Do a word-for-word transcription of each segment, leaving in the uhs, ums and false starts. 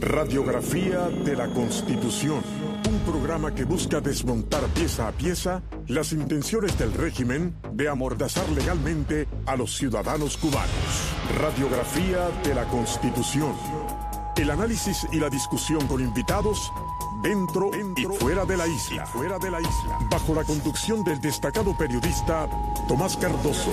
Radiografía de la Constitución, un programa que busca desmontar pieza a pieza las intenciones del régimen de amordazar legalmente a los ciudadanos cubanos. Radiografía de la Constitución. El análisis y la discusión con invitados dentro, dentro y fuera de la isla. Fuera de la isla. Bajo la conducción del destacado periodista Tomás Cardoso.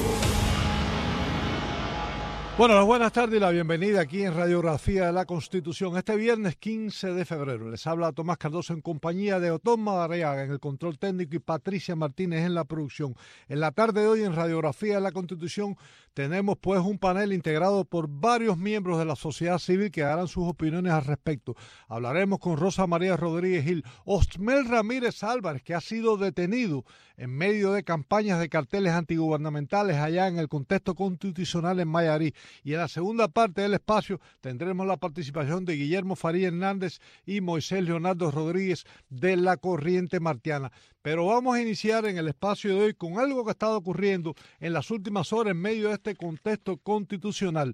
Bueno, las buenas tardes y la bienvenida aquí en Radiografía de la Constitución. Este viernes quince de febrero les habla Tomás Cardoso en compañía de Otón Madariaga en el control técnico y Patricia Martínez en la producción. En la tarde de hoy en Radiografía de la Constitución tenemos pues un panel integrado por varios miembros de la sociedad civil que darán sus opiniones al respecto. Hablaremos con Rosa María Rodríguez Gil, Osmel Ramírez Álvarez, que ha sido detenido en medio de campañas de carteles antigubernamentales allá en el contexto constitucional en Mayarí. Y en la segunda parte del espacio tendremos la participación de Guillermo Faría Hernández y Moisés Leonardo Rodríguez de la Corriente Martiana. Pero vamos a iniciar en el espacio de hoy con algo que ha estado ocurriendo en las últimas horas en medio de este contexto constitucional.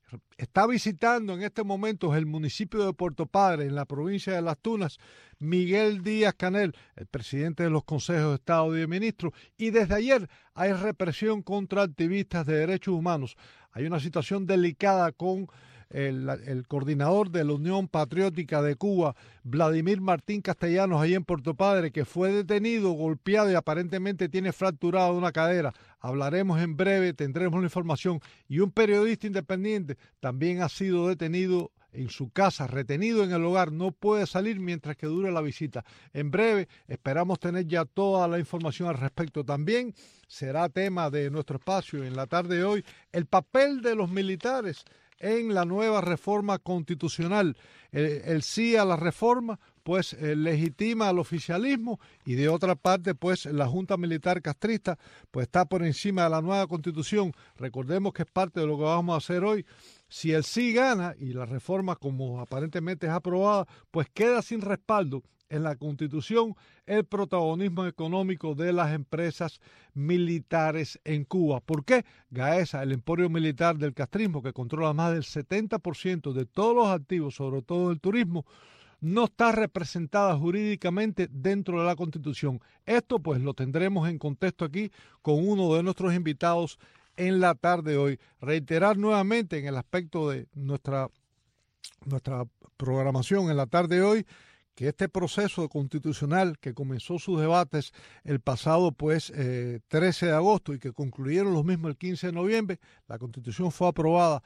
Está visitando en este momento el municipio de Puerto Padre, en la provincia de Las Tunas, Miguel Díaz-Canel, el presidente de los consejos de Estado y de ministros, y desde ayer hay represión contra activistas de derechos humanos. Hay una situación delicada con el, el coordinador de la Unión Patriótica de Cuba, Vladimir Martín Castellanos, ahí en Puerto Padre, que fue detenido, golpeado y aparentemente tiene fracturada una cadera. Hablaremos en breve, tendremos la información. Y un periodista independiente también ha sido detenido en su casa, retenido en el hogar, no puede salir mientras que dure la visita. En breve esperamos tener ya toda la información al respecto. También será tema de nuestro espacio en la tarde de hoy el papel de los militares en la nueva reforma constitucional. El, el sí a la reforma pues eh, legitima al oficialismo y de otra parte pues la Junta Militar Castrista pues está por encima de la nueva constitución. Recordemos que es parte de lo que vamos a hacer hoy. Si el sí gana y la reforma como aparentemente es aprobada, pues queda sin respaldo en la Constitución el protagonismo económico de las empresas militares en Cuba. ¿Por qué? Gaesa, el emporio militar del castrismo, que controla más del setenta por ciento de todos los activos, sobre todo el turismo, no está representada jurídicamente dentro de la Constitución. Esto pues lo tendremos en contexto aquí con uno de nuestros invitados en la tarde de hoy. Reiterar nuevamente en el aspecto de nuestra, nuestra programación en la tarde de hoy que este proceso constitucional que comenzó sus debates el pasado pues eh, trece de agosto y que concluyeron los mismos el quince de noviembre, la Constitución fue aprobada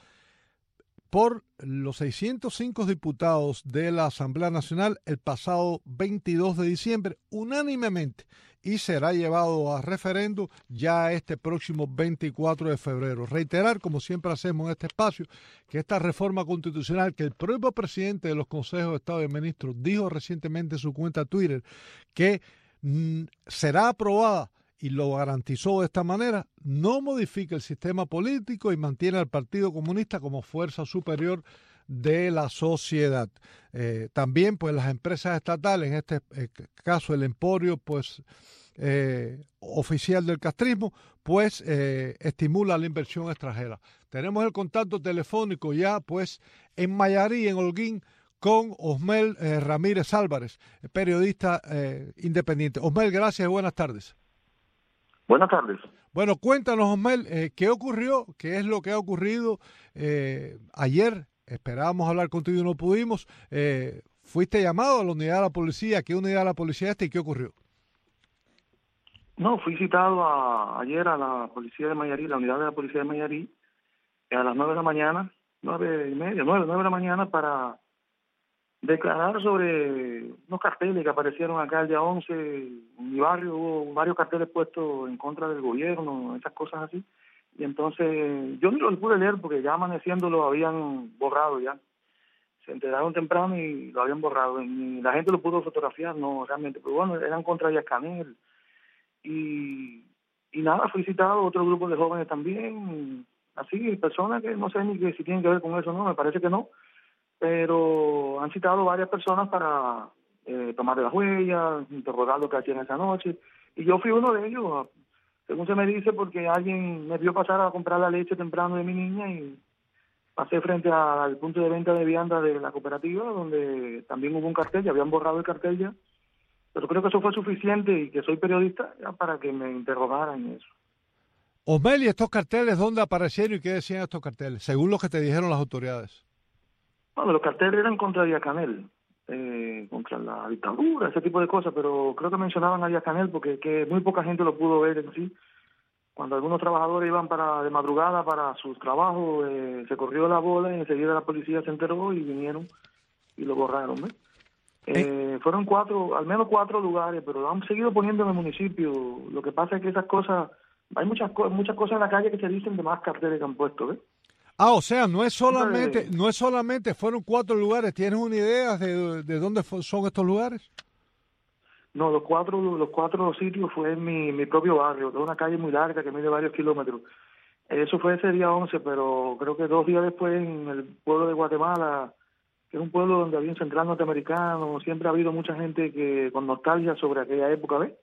por los seiscientos cinco diputados de la Asamblea Nacional el pasado veintidós de diciembre, unánimemente, y será llevado a referendo ya este próximo veinticuatro de febrero. Reiterar, como siempre hacemos en este espacio, que esta reforma constitucional que el propio presidente de los consejos de Estado y ministros dijo recientemente en su cuenta Twitter que mm, será aprobada y lo garantizó de esta manera, no modifica el sistema político y mantiene al Partido Comunista como fuerza superior de la sociedad. Eh, también, pues, las empresas estatales, en este eh, caso el emporio, pues, eh, oficial del castrismo, pues, eh, estimula la inversión extranjera. Tenemos el contacto telefónico ya, pues, en Mayarí, en Holguín, con Osmel eh, Ramírez Álvarez, periodista eh, independiente. Osmel, gracias y buenas tardes. Buenas tardes. Bueno, cuéntanos, Osmel, eh, ¿qué ocurrió? ¿Qué es lo que ha ocurrido eh, ayer? Esperábamos hablar contigo y no pudimos. Eh, ¿Fuiste llamado a la unidad de la policía? ¿Qué unidad de la policía es esta y qué ocurrió? No, fui citado a, ayer a la policía de Mayarí, la unidad de la policía de Mayarí, a las nueve de la mañana, nueve y media, nueve, nueve de la mañana para declarar sobre unos carteles que aparecieron acá el día once. En mi barrio hubo varios carteles puestos en contra del gobierno, esas cosas así. Y entonces yo ni lo pude leer porque ya amaneciendo lo habían borrado ya. Se enteraron temprano y lo habían borrado. Y la gente lo pudo fotografiar, no realmente. Pero bueno, eran contra Díaz-Canel. Y, y nada, fui citado otro grupo de jóvenes también. Así, personas que no sé ni que si tienen que ver con eso, no, me parece que no. Pero han citado varias personas para eh, tomarle las huellas, interrogar lo que hacían esa noche. Y yo fui uno de ellos, según se me dice, porque alguien me vio pasar a comprar la leche temprano de mi niña y pasé frente a- al punto de venta de viandas de la cooperativa, donde también hubo un cartel, ya habían borrado el cartel ya, pero creo que eso fue suficiente y que soy periodista ya para que me interrogaran en eso. Osmel, ¿y estos carteles dónde aparecieron y qué decían estos carteles, según lo que te dijeron las autoridades? Bueno, los carteles eran contra Díaz-Canel, eh, contra la dictadura, ese tipo de cosas, pero creo que mencionaban a Díaz-Canel porque que muy poca gente lo pudo ver en sí. Cuando algunos trabajadores iban para de madrugada para sus trabajos, eh, se corrió la bola y enseguida la policía se enteró y vinieron y lo borraron. ¿Ves? Eh, fueron cuatro, al menos cuatro lugares, pero lo han seguido poniendo en el municipio. Lo que pasa es que esas cosas, hay muchas, co- muchas cosas en la calle que se dicen de más carteles que han puesto. ¿Ves? Ah, o sea, no es solamente, Entonces, no es solamente, fueron cuatro lugares. ¿Tienes una idea de, de dónde fue- son estos lugares? no, los cuatro, los cuatro sitios fue en mi, mi propio barrio, que es una calle muy larga que mide varios kilómetros. Eso fue ese día once, pero creo que dos días después en el pueblo de Guatemala, que es un pueblo donde había un central norteamericano, siempre ha habido mucha gente que con nostalgia sobre aquella época, ¿ves?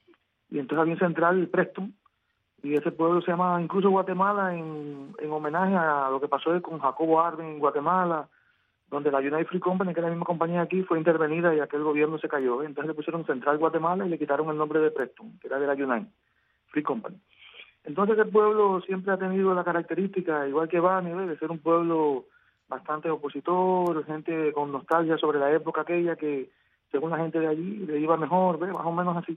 Y entonces había un central Preston, y ese pueblo se llama incluso Guatemala en, en homenaje a lo que pasó con Jacobo Arben en Guatemala, donde la United Free Company, que es la misma compañía aquí, fue intervenida y aquel gobierno se cayó. ¿Ves? Entonces le pusieron Central Guatemala y le quitaron el nombre de Preston, que era de la United Free Company. Entonces el pueblo siempre ha tenido la característica, igual que Bani, ¿ves? De ser un pueblo bastante opositor, gente con nostalgia sobre la época aquella que según la gente de allí le iba mejor, ¿ves? Más o menos así.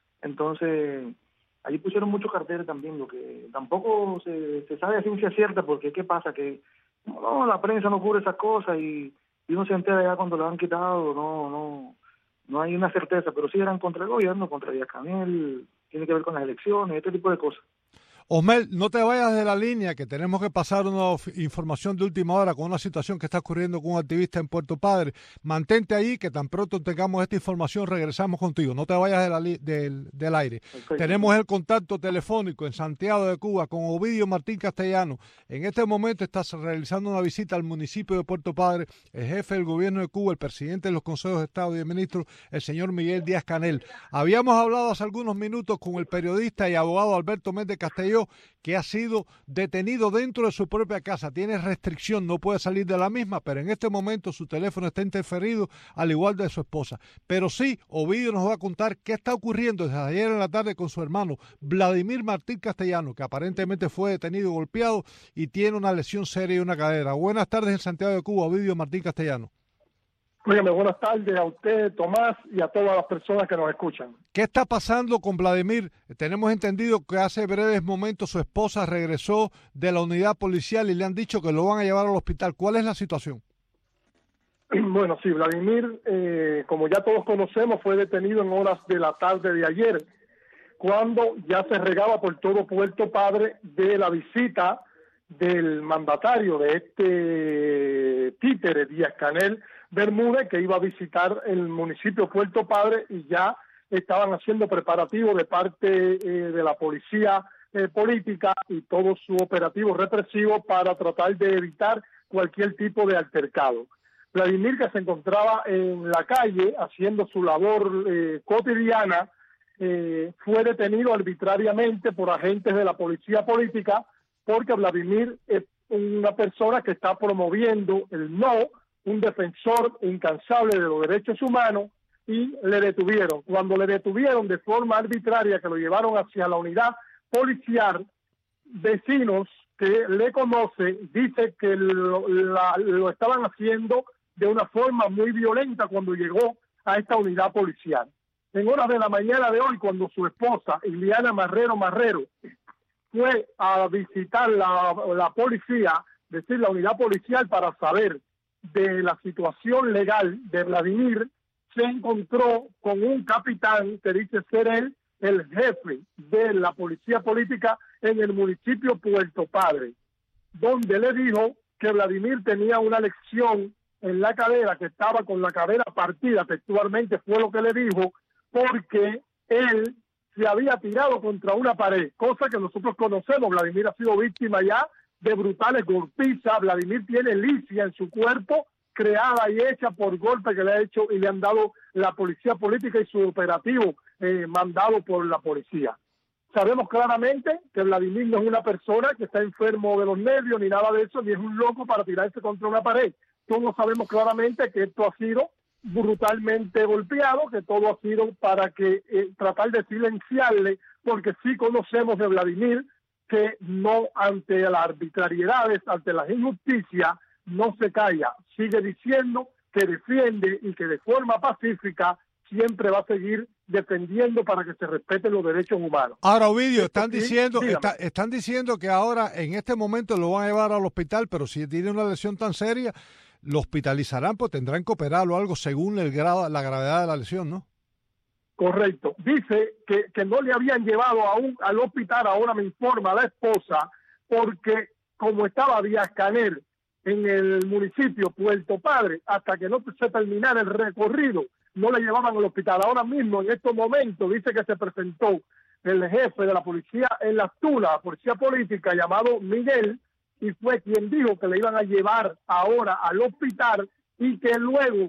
Entonces allí pusieron muchos carteles también, lo que tampoco se, se sabe a ciencia cierta, porque ¿qué pasa? Que no, la prensa no cubre esas cosas y, y uno se entera ya cuando lo han quitado, no, no, no hay una certeza, pero sí eran contra el gobierno, contra Díaz-Canel, tiene que ver con las elecciones, este tipo de cosas. Osmel, no te vayas de la línea, que tenemos que pasar una of- información de última hora con una situación que está ocurriendo con un activista en Puerto Padre. Mantente ahí, que tan pronto tengamos esta información regresamos contigo. No te vayas de la li- del, del aire. Perfecto. Tenemos el contacto telefónico en Santiago de Cuba con Ovidio Martín Castellano. En este momento está realizando una visita al municipio de Puerto Padre el jefe del gobierno de Cuba, el presidente de los consejos de Estado y de ministros, el señor Miguel Díaz-Canel. Habíamos hablado hace algunos minutos con el periodista y abogado Alberto Méndez Castelló, que ha sido detenido dentro de su propia casa. Tiene restricción, no puede salir de la misma, pero en este momento su teléfono está interferido, al igual de su esposa. Pero sí, Ovidio nos va a contar qué está ocurriendo desde ayer en la tarde con su hermano Vladimir Martín Castellano, que aparentemente fue detenido, golpeado y tiene una lesión seria y una cadera. Buenas tardes en Santiago de Cuba, Ovidio Martín Castellano. Óigame, buenas tardes a usted, Tomás, y a todas las personas que nos escuchan. ¿Qué está pasando con Vladimir? Tenemos entendido que hace breves momentos su esposa regresó de la unidad policial y le han dicho que lo van a llevar al hospital. ¿Cuál es la situación? Bueno, sí, Vladimir, eh, como ya todos conocemos, fue detenido en horas de la tarde de ayer, cuando ya se regaba por todo Puerto Padre de la visita del mandatario de este títere, Díaz-Canel Bermúdez, que iba a visitar el municipio Puerto Padre, y ya estaban haciendo preparativos de parte eh, de la policía eh, política y todo su operativo represivo para tratar de evitar cualquier tipo de altercado. Vladimir, que se encontraba en la calle haciendo su labor eh, cotidiana, eh, fue detenido arbitrariamente por agentes de la policía política, porque Vladimir es una persona que está promoviendo el no, un defensor incansable de los derechos humanos, y le detuvieron. Cuando le detuvieron de forma arbitraria, que lo llevaron hacia la unidad policial, vecinos que le conocen dicen que lo, la, lo estaban haciendo de una forma muy violenta cuando llegó a esta unidad policial. En horas de la mañana de hoy, cuando su esposa, Iliana Marrero Marrero, fue a visitar la, la policía, es decir, la unidad policial, para saber de la situación legal de Vladimir, se encontró con un capitán que dice ser él el jefe de la policía política en el municipio Puerto Padre, donde le dijo que Vladimir tenía una lesión en la cadera, que estaba con la cadera partida, textualmente fue lo que le dijo, porque él se había tirado contra una pared, cosa que nosotros conocemos. Vladimir ha sido víctima ya de brutales golpizas. Vladimir tiene licia en su cuerpo, creada y hecha por golpes que le ha hecho y le han dado la policía política y su operativo eh, mandado por la policía. Sabemos claramente que Vladimir no es una persona que está enfermo de los nervios ni nada de eso, ni es un loco para tirarse contra una pared. Todos sabemos claramente que esto ha sido brutalmente golpeado, que todo ha sido para que eh, tratar de silenciarle, porque sí conocemos de Vladimir que no, ante las arbitrariedades, ante las injusticias, no se calla, sigue diciendo que defiende y que de forma pacífica siempre va a seguir defendiendo para que se respeten los derechos humanos. Ahora, Ovidio, están sí, diciendo, está, están diciendo que ahora en este momento lo van a llevar al hospital, pero si tiene una lesión tan seria, lo hospitalizarán, pues tendrán que operarlo o algo según el grado, la gravedad de la lesión, ¿no? Correcto. Dice que, que no le habían llevado aún al hospital, ahora me informa la esposa, porque como estaba Díaz Canel en el municipio Puerto Padre, hasta que no se terminara el recorrido, no le llevaban al hospital. Ahora mismo, en estos momentos, dice que se presentó el jefe de la policía en Las Tunas, la policía política, llamado Miguel, y fue quien dijo que le iban a llevar ahora al hospital y que luego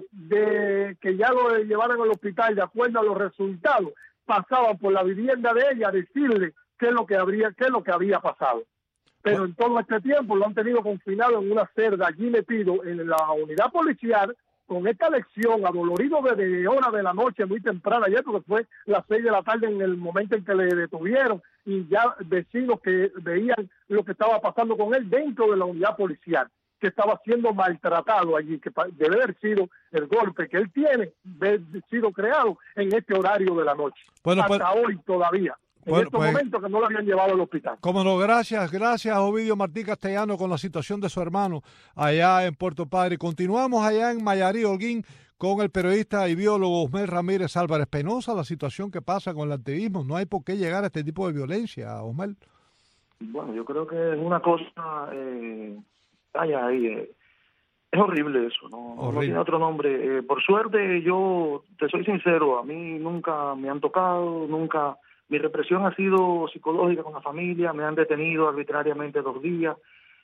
de que ya lo llevaran al hospital, de acuerdo a los resultados, pasaban por la vivienda de ella a decirle qué es lo que habría, qué es lo que había pasado. Pero en todo este tiempo lo han tenido confinado en una celda allí metido en la unidad policial, con esta lección adolorido desde hora de la noche muy temprana ayer, porque fue las seis de la tarde en el momento en que le detuvieron, y ya vecinos que veían lo que estaba pasando con él dentro de la unidad policial, que estaba siendo maltratado allí, que debe haber sido el golpe que él tiene, debe haber sido creado en este horario de la noche, bueno, hasta pues, hoy todavía. En bueno, estos pues, momentos que no lo habían llevado al hospital. Como no, gracias, gracias Ovidio Martí Castellano con la situación de su hermano allá en Puerto Padre. Continuamos allá en Mayarí, Holguín, con el periodista y biólogo Osmel Ramírez Álvarez. Penosa la situación que pasa con el activismo, no hay por qué llegar a este tipo de violencia, Osmel. Bueno, yo creo que es una cosa, eh, vaya, ahí, eh, es horrible eso, no, horrible. No tiene otro nombre. Eh, por suerte, yo te soy sincero, a mí nunca me han tocado, nunca... Mi represión ha sido psicológica con la familia, me han detenido arbitrariamente dos días.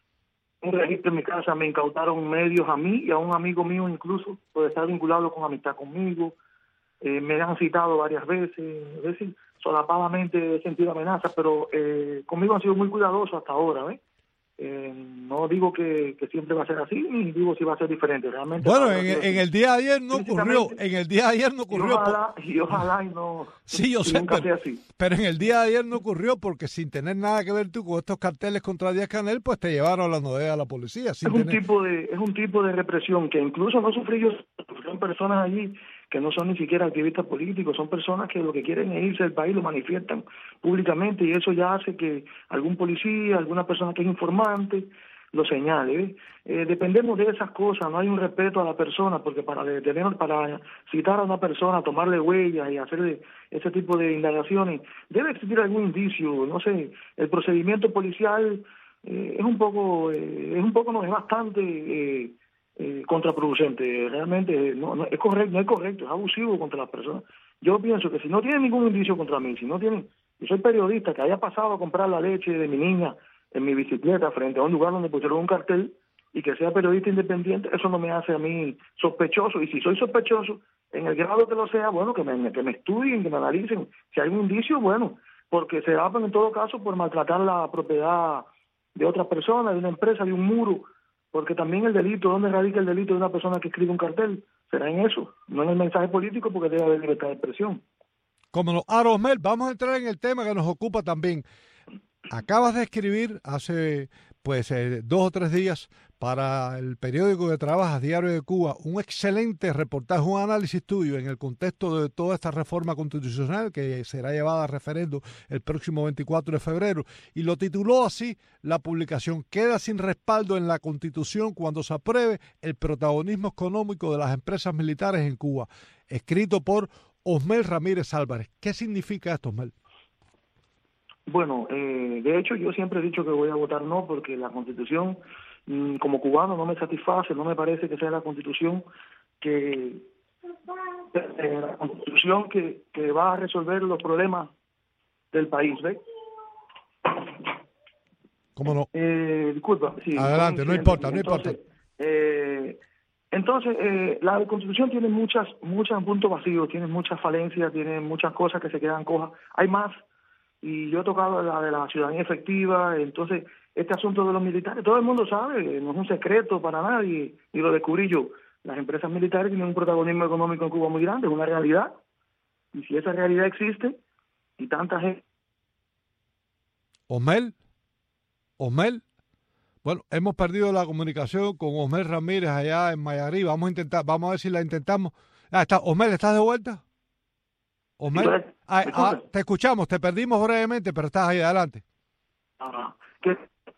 Un registro en mi casa, me incautaron medios a mí y a un amigo mío incluso, por estar vinculado con amistad conmigo. Eh, me han citado varias veces, es decir, solapadamente he sentido amenazas, pero eh, conmigo han sido muy cuidadosos hasta ahora, ¿eh? Eh, no digo que, que siempre va a ser así, ni digo si va a ser diferente. Realmente bueno, en, en el día de ayer no ocurrió, en el día de ayer no ocurrió. Y ojalá, y ojalá y no. Sí, yo sé, nunca pero, sea así. pero en el día de ayer no ocurrió porque sin tener nada que ver tú con estos carteles contra Díaz Canel, pues te llevaron a la novela a la policía. Sin es un tener... tipo de, es un tipo de represión que incluso no sufrí yo, sufrieron personas allí que no son ni siquiera activistas políticos, son personas que lo que quieren es irse del país, lo manifiestan públicamente y eso ya hace que algún policía, alguna persona que es informante, lo señale. ¿eh? Eh, dependemos de esas cosas, no hay un respeto a la persona, porque para detener, para citar a una persona, tomarle huellas y hacerle ese tipo de indagaciones, debe existir algún indicio, no sé, el procedimiento policial eh, es un poco, eh, es un poco, no, es bastante eh, eh, contraproducente, realmente no, no es correcto, no es correcto, es abusivo contra las personas. Yo pienso que si no tienen ningún indicio contra mí, si no tienen, yo soy periodista, que haya pasado a comprar la leche de mi niña en mi bicicleta frente a un lugar donde pusieron un cartel y que sea periodista independiente, eso no me hace a mí sospechoso, y si soy sospechoso, en el grado que lo sea, bueno, que me, que me estudien, que me analicen, si hay un indicio, bueno, porque se da en todo caso por maltratar la propiedad de otra persona, de una empresa, de un muro, porque también el delito, ¿dónde radica el delito de una persona que escribe un cartel? Será en eso, no en el mensaje político, porque debe haber libertad de expresión. Como no, ahora, Osmel, vamos a entrar en el tema que nos ocupa también. Acabas de escribir hace pues eh, dos o tres días para el periódico que trabajas, Diario de Cuba, un excelente reportaje, un análisis tuyo en el contexto de toda esta reforma constitucional que será llevada a referendo el próximo veinticuatro de febrero, y lo tituló así la publicación: queda sin respaldo en la Constitución cuando se apruebe el protagonismo económico de las empresas militares en Cuba, escrito por Osmel Ramírez Álvarez. ¿Qué significa esto, Osmel? Bueno, eh, de hecho yo siempre he dicho que voy a votar no, porque la Constitución, mmm, como cubano, no me satisface, no me parece que sea la Constitución que eh, la Constitución que, que va a resolver los problemas del país, ¿ves? ¿Cómo no? Eh, disculpa. Sí, adelante, no importa, no entonces, importa. Eh, entonces, eh, la Constitución tiene muchas, muchos puntos vacíos, tiene muchas falencias, tiene muchas cosas que se quedan cojas. Hay más y yo he tocado la de la ciudadanía efectiva. Entonces, este asunto de los militares, todo el mundo sabe, no es un secreto para nadie, y lo descubrí yo. Las empresas militares tienen un protagonismo económico en Cuba muy grande, es una realidad, y si esa realidad existe, y tanta gente... Osmel, Osmel, bueno, hemos perdido la comunicación con Osmel Ramírez allá en Mayarí. Vamos a intentar, vamos a ver si la intentamos. Ah, está, Osmel, ¿estás de vuelta? Osmel, ah, ah, te escuchamos, te perdimos brevemente, pero estás ahí adelante. Ah, que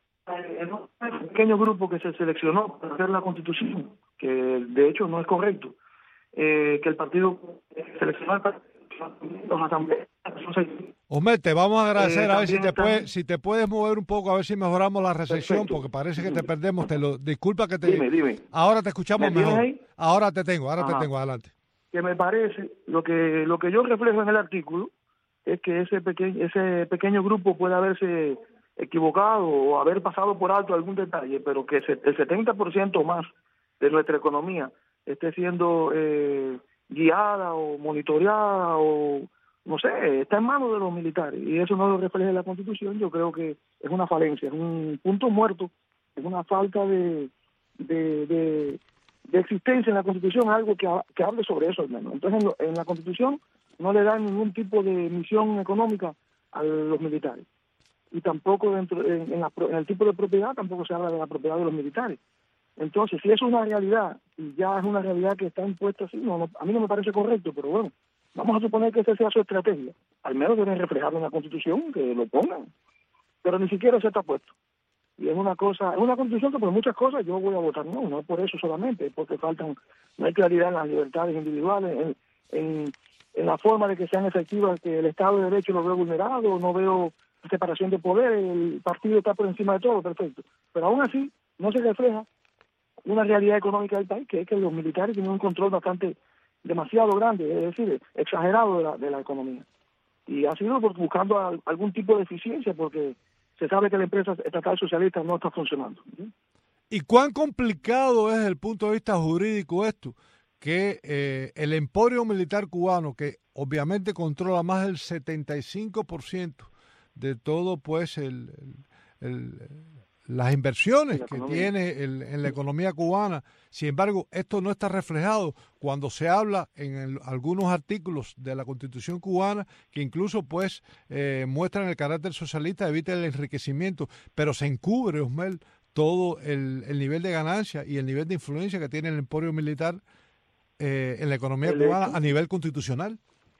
en un pequeño grupo que se seleccionó para hacer la Constitución, que de hecho no es correcto, eh, que el partido seleccionó el partido, los asambleas. Osmel, te vamos a agradecer eh, a ver si te están... puedes, si te puedes mover un poco, a ver si mejoramos la recepción, Perfecto. Porque parece que te perdemos. Te lo disculpa que te. Dime, dime. Ahora te escuchamos mejor. Ahí? Ahora te tengo, ahora Ajá. te tengo, adelante. Que me parece, lo que lo que yo reflejo en el artículo es que ese pequeño ese pequeño grupo puede haberse equivocado o haber pasado por alto algún detalle, pero que el setenta por ciento más de nuestra economía esté siendo eh, guiada o monitoreada o no sé, está en manos de los militares, y eso no lo refleja en la Constitución. Yo creo que es una falencia, es un punto muerto, es una falta de de, de, de existencia en la Constitución, algo que, que hable sobre eso al menos. Entonces en, lo, en la Constitución no le dan ningún tipo de misión económica a los militares, y tampoco dentro en, en, la, en el tipo de propiedad tampoco se habla de la propiedad de los militares. Entonces, si eso es una realidad, y ya es una realidad que está impuesta así, no, no, a mí no me parece correcto, pero bueno, vamos a suponer que esa sea su estrategia. Al menos deben reflejarlo en la Constitución, que lo pongan. Pero ni siquiera se está puesto. Y es una cosa, es una Constitución que por muchas cosas yo voy a votar no, no es por eso solamente, es porque faltan, no hay claridad en las libertades individuales, en, en, en la forma de que sean efectivas, que el Estado de Derecho lo veo vulnerado, no veo separación de poder, el partido está por encima de todo, perfecto. Pero aún así, no se refleja una realidad económica del país, que es que los militares tienen un control bastante, demasiado grande, es decir, exagerado de la, de la economía. Y ha sido por, buscando a, algún tipo de eficiencia, porque se sabe que la empresa estatal socialista no está funcionando. ¿Sí? ¿Y cuán complicado es desde el punto de vista jurídico esto? Que eh, el emporio militar cubano, que obviamente controla más del setenta y cinco por ciento de todo, pues, el, el, el las inversiones que tiene el, en la economía cubana. Sin embargo, esto no está reflejado cuando se habla en el, algunos artículos de la Constitución cubana que incluso pues eh, muestran el carácter socialista, evita el enriquecimiento, pero se encubre, Osmel, todo el, el nivel de ganancia y el nivel de influencia que tiene el emporio militar eh, en la economía el cubana hecho, a nivel constitucional.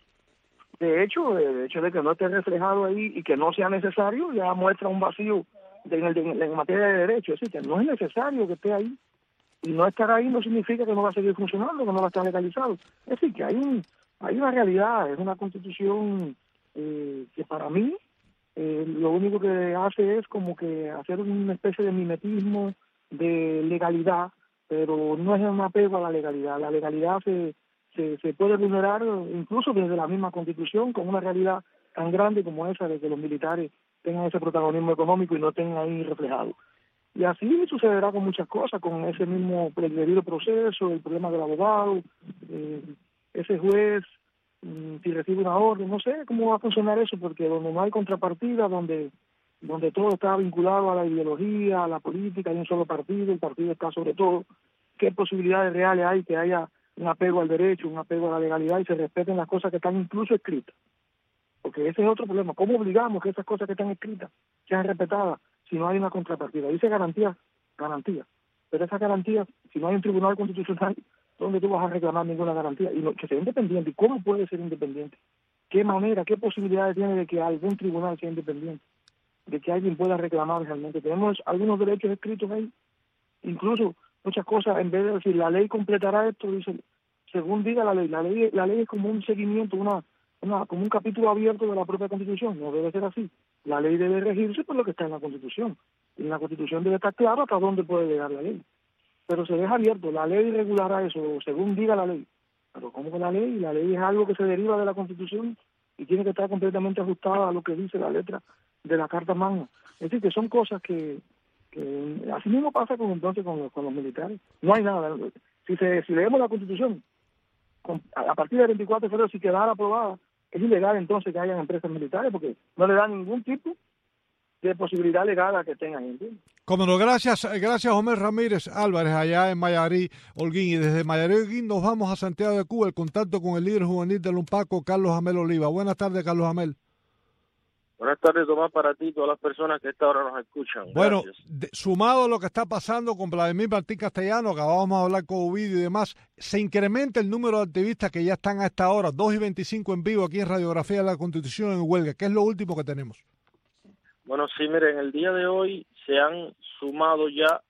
De hecho, el hecho de que no esté reflejado ahí y que no sea necesario ya muestra un vacío De, de, de, en materia de derecho, es decir, que no es necesario que esté ahí, y no estar ahí no significa que no va a seguir funcionando, que no va a estar legalizado. Es decir, que hay un hay una realidad, es una Constitución eh, que para mí eh, lo único que hace es como que hacer una especie de mimetismo de legalidad, pero no es un apego a la legalidad. La legalidad se, se, se puede vulnerar incluso desde la misma Constitución, con una realidad tan grande como esa de que los militares tengan ese protagonismo económico y no estén ahí reflejados. Y así sucederá con muchas cosas, con ese mismo debido proceso, el problema del abogado, eh, ese juez, mm, si recibe una orden, no sé cómo va a funcionar eso, porque donde no hay contrapartida, donde donde todo está vinculado a la ideología, a la política, hay un solo partido, el partido está sobre todo, ¿qué posibilidades reales hay que haya un apego al derecho, un apego a la legalidad y se respeten las cosas que están incluso escritas? Porque ese es otro problema. ¿Cómo obligamos que esas cosas que están escritas sean respetadas si no hay una contrapartida? Dice garantía, garantía. Pero esa garantía, si no hay un tribunal constitucional, ¿dónde tú vas a reclamar ninguna garantía? Y no, que sea independiente. ¿Y cómo puede ser independiente? ¿Qué manera, qué posibilidades tiene de que algún tribunal sea independiente? De que alguien pueda reclamar realmente. Tenemos algunos derechos escritos ahí. Incluso muchas cosas, en vez de decir la ley completará esto, dice, según diga la ley. La ley, la ley es como un seguimiento, una Una, como un capítulo abierto de la propia Constitución. No debe ser así. La ley debe regirse por lo que está en la Constitución. Y en la Constitución debe estar claro hasta dónde puede llegar la ley. Pero se deja abierto. La ley regulará eso, según diga la ley. Pero ¿cómo que la ley? La ley es algo que se deriva de la Constitución y tiene que estar completamente ajustada a lo que dice la letra de la Carta Magna. Es decir, que son cosas que, que así mismo pasa con entonces con los, con los militares. No hay nada. Si, se, si leemos la Constitución, a partir del veinticuatro de febrero, si quedara aprobada, es ilegal entonces que hayan empresas militares porque no le dan ningún tipo de posibilidad legal a que tengan, ¿entiendes? Como no, gracias, gracias Homer Ramírez Álvarez, allá en Mayarí, Holguín. Y desde Mayarí, Holguín, nos vamos a Santiago de Cuba, el contacto con el líder juvenil del UNPACO, Carlos Jamel Oliva. Buenas tardes, Carlos Jamel. Buenas tardes, Tomás, para ti y todas las personas que a esta hora nos escuchan. Bueno, de, sumado a lo que está pasando con Vladimir Martín Castellano, acabamos de hablar con Ovidio y demás, se incrementa el número de activistas que ya están a esta hora, dos y veinticinco en vivo aquí en Radiografía de la Constitución en huelga. ¿Qué es lo último que tenemos? Bueno, sí, miren, el día de hoy se han sumado ya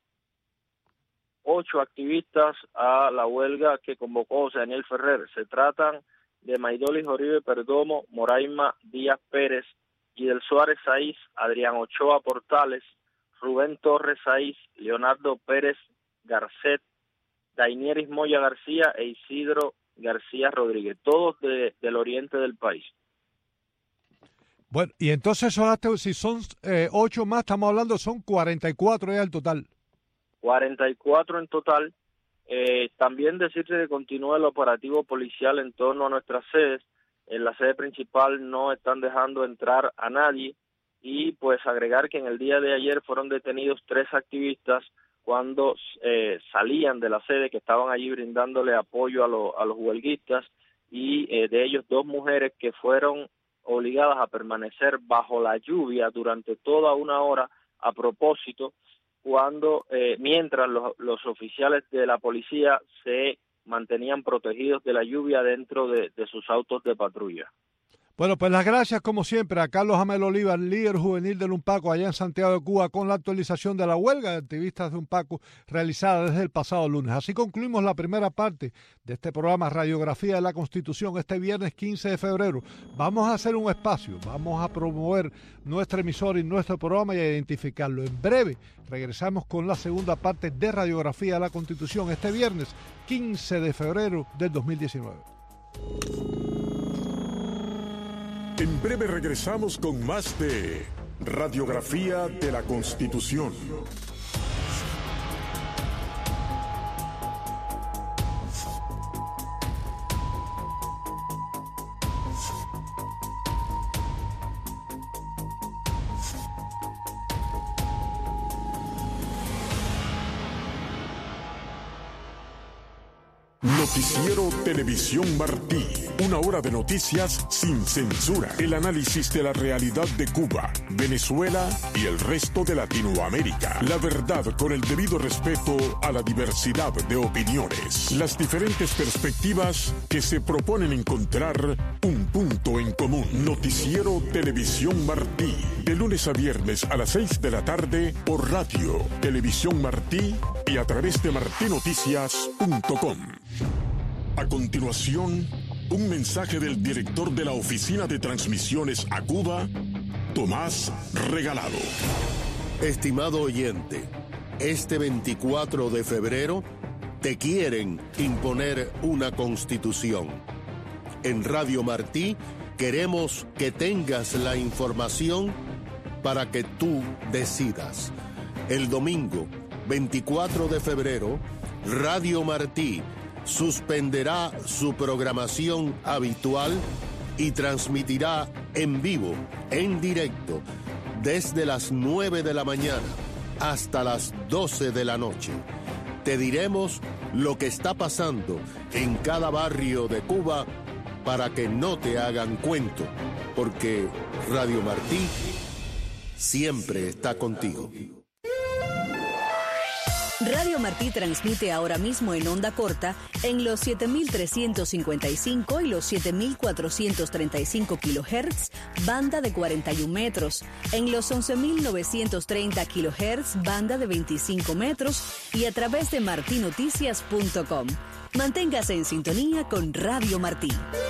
ocho activistas a la huelga que convocó José Daniel Ferrer. Se tratan de Maidolis Oribe Perdomo, Moraima Díaz Pérez, Guidel Suárez Saiz, Adrián Ochoa Portales, Rubén Torres Saiz, Leonardo Pérez Garcet, Dainieris Moya García e Isidro García Rodríguez, todos de, del oriente del país. Bueno, y entonces son hasta, si son eh, ocho más, estamos hablando, son cuarenta y cuatro ya el total. cuarenta y cuatro en total. Eh, también decirte que continúa el operativo policial en torno a nuestras sedes. En la sede principal no están dejando entrar a nadie y pues agregar que en el día de ayer fueron detenidos tres activistas cuando eh, salían de la sede, que estaban allí brindándole apoyo a, lo, a los huelguistas, y eh, de ellos dos mujeres que fueron obligadas a permanecer bajo la lluvia durante toda una hora a propósito, cuando eh, mientras los, los oficiales de la policía se mantenían protegidos de la lluvia dentro de, de sus autos de patrulla. Bueno, pues las gracias como siempre a Carlos Jamel Oliva, líder juvenil del UNPACO allá en Santiago de Cuba, con la actualización de la huelga de activistas de UNPACO realizada desde el pasado lunes. Así concluimos la primera parte de este programa Radiografía de la Constitución este viernes quince de febrero. Vamos a hacer un espacio, vamos a promover nuestra emisora y nuestro programa y a identificarlo. En breve regresamos con la segunda parte de Radiografía de la Constitución este viernes quince de febrero del dos mil diecinueve. En breve regresamos con más de Radiografía de la Constitución. Noticiero Televisión Martí. Una hora de noticias sin censura. El análisis de la realidad de Cuba, Venezuela y el resto de Latinoamérica. La verdad con el debido respeto a la diversidad de opiniones. Las diferentes perspectivas que se proponen encontrar un punto en común. Noticiero Televisión Martí. De lunes a viernes a las seis de la tarde por Radio Televisión Martí y a través de martí noticias punto com. A continuación, un mensaje del director de la Oficina de Transmisiones a Cuba, Tomás Regalado. Estimado oyente, este veinticuatro de febrero te quieren imponer una constitución. En Radio Martí queremos que tengas la información para que tú decidas. El domingo veinticuatro de febrero, Radio Martí suspenderá su programación habitual y transmitirá en vivo, en directo, desde las nueve de la mañana hasta las doce de la noche. Te diremos lo que está pasando en cada barrio de Cuba para que no te hagan cuento, porque Radio Martí siempre está contigo. Radio Martí transmite ahora mismo en onda corta en los siete mil trescientos cincuenta y cinco y los siete mil cuatrocientos treinta y cinco kilohertz, banda de cuarenta y un metros, en los once mil novecientos treinta kilohertz, banda de veinticinco metros y a través de martí noticias punto com. Manténgase en sintonía con Radio Martí.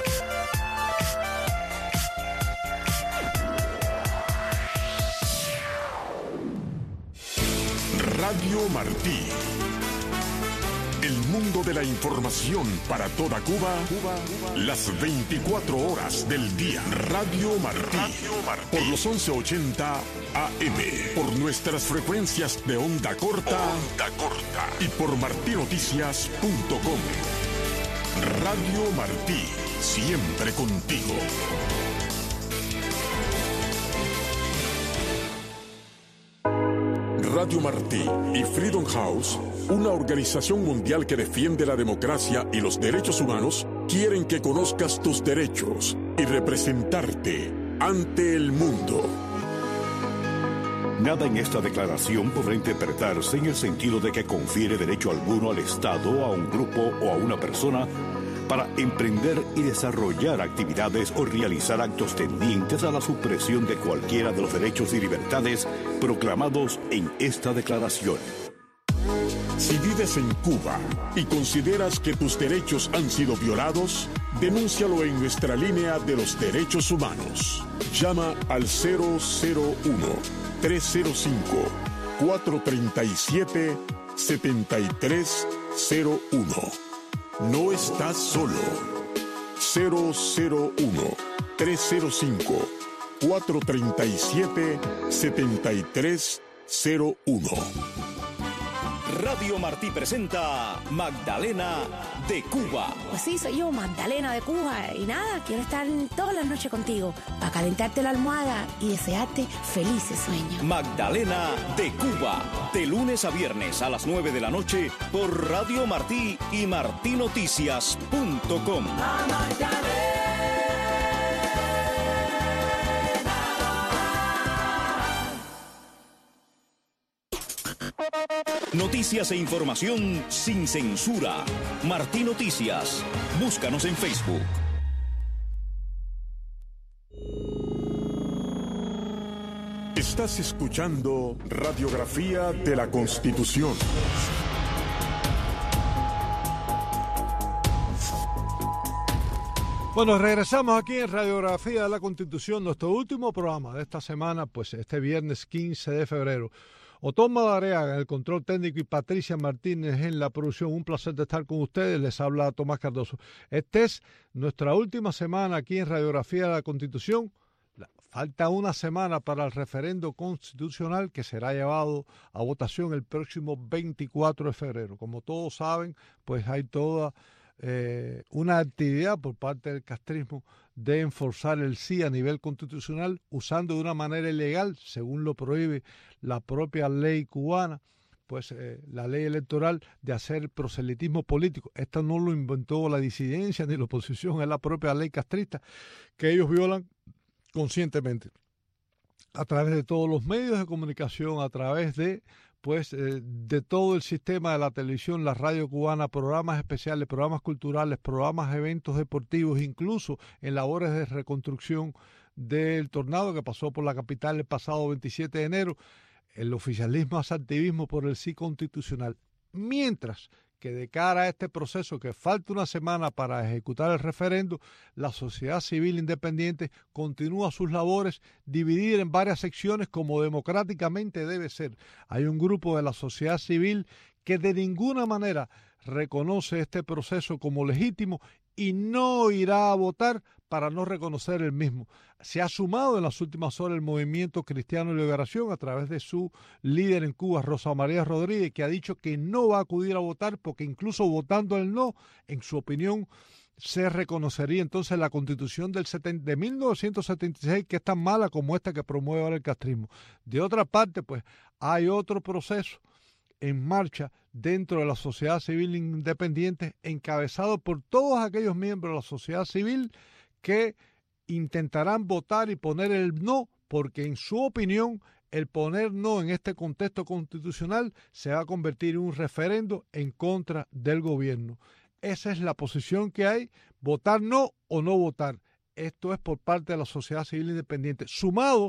Radio Martí. El mundo de la información para toda Cuba, Cuba, Cuba. Las veinticuatro horas del día. Radio Martí. Radio Martí. Por los once ochenta A M. Por nuestras frecuencias de onda corta. Onda corta. Y por martí noticias punto com. Radio Martí. siempre contigo. Radio Martí y Freedom House, una organización mundial que defiende la democracia y los derechos humanos, quieren que conozcas tus derechos y representarte ante el mundo. Nada en esta declaración podrá interpretarse en el sentido de que confiere derecho alguno al Estado, a un grupo o a una persona para emprender y desarrollar actividades o realizar actos tendientes a la supresión de cualquiera de los derechos y libertades proclamados en esta declaración. Si vives en Cuba y consideras que tus derechos han sido violados, denúncialo en nuestra línea de los derechos humanos. Llama al cero cero uno, tres cero cinco, cuatro tres siete, siete tres cero uno. No estás solo. cero cero uno, tres cero cinco, cuatro tres siete, siete tres cero uno. Radio Martí presenta Magdalena de Cuba. Pues sí, soy yo, Magdalena de Cuba. Y nada, quiero estar todas las noches contigo para calentarte la almohada y desearte felices sueños. Magdalena de Cuba, de lunes a viernes a las nueve de la noche por Radio Martí y martinoticias punto com. Noticias e información sin censura. Martí Noticias. Búscanos en Facebook. Estás escuchando Radiografía de la Constitución. Bueno, regresamos aquí en Radiografía de la Constitución, nuestro último programa de esta semana, pues este viernes quince de febrero. Otón Madariaga en el control técnico y Patricia Martínez en la producción. Un placer de estar con ustedes. Les habla Tomás Cardoso. Esta es nuestra última semana aquí en Radiografía de la Constitución. Falta una semana para el referendo constitucional que será llevado a votación el próximo veinticuatro de febrero. Como todos saben, pues hay toda eh, una actividad por parte del castrismo de enforzar el sí a nivel constitucional usando de una manera ilegal, según lo prohíbe la propia ley cubana, pues eh, la ley electoral, de hacer proselitismo político. Esto no lo inventó la disidencia ni la oposición, es la propia ley castrista que ellos violan conscientemente a través de todos los medios de comunicación, a través de pues eh, de todo el sistema de la televisión, la radio cubana, programas especiales, programas culturales, programas, eventos deportivos, incluso en labores de reconstrucción del tornado que pasó por la capital el pasado veintisiete de enero. El oficialismo hace activismo por el sí constitucional, mientras que de cara a este proceso, que falta una semana para ejecutar el referendo, la sociedad civil independiente continúa sus labores dividida en varias secciones como democráticamente debe ser. Hay un grupo de la sociedad civil que de ninguna manera reconoce este proceso como legítimo y no irá a votar para no reconocer el mismo. Se ha sumado en las últimas horas el Movimiento Cristiano de Liberación a través de su líder en Cuba, Rosa María Rodríguez, que ha dicho que no va a acudir a votar porque incluso votando el no, en su opinión, se reconocería entonces la Constitución del de mil novecientos setenta y seis, que es tan mala como esta que promueve ahora el castrismo. De otra parte, pues hay otro proceso en marcha dentro de la sociedad civil independiente, encabezado por todos aquellos miembros de la sociedad civil que intentarán votar y poner el no, porque en su opinión el poner no en este contexto constitucional se va a convertir en un referendo en contra del gobierno. Esa es la posición que hay, votar no o no votar. Esto es por parte de la sociedad civil independiente, sumado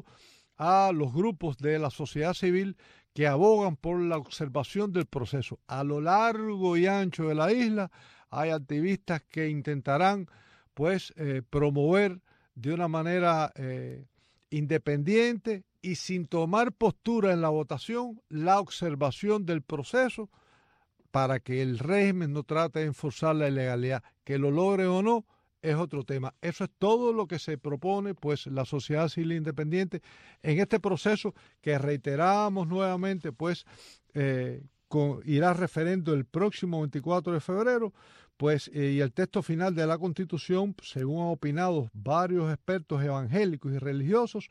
a los grupos de la sociedad civil que abogan por la observación del proceso. A lo largo y ancho de la isla hay activistas que intentarán pues eh, promover de una manera eh, independiente y sin tomar postura en la votación la observación del proceso para que el régimen no trate de enforzar la ilegalidad. Que lo logre o no es otro tema. Eso es todo lo que se propone pues la sociedad civil independiente en este proceso que reiteramos nuevamente pues eh, con, irá a referendo el próximo veinticuatro de febrero, pues eh, y el texto final de la Constitución, según han opinado varios expertos evangélicos y religiosos,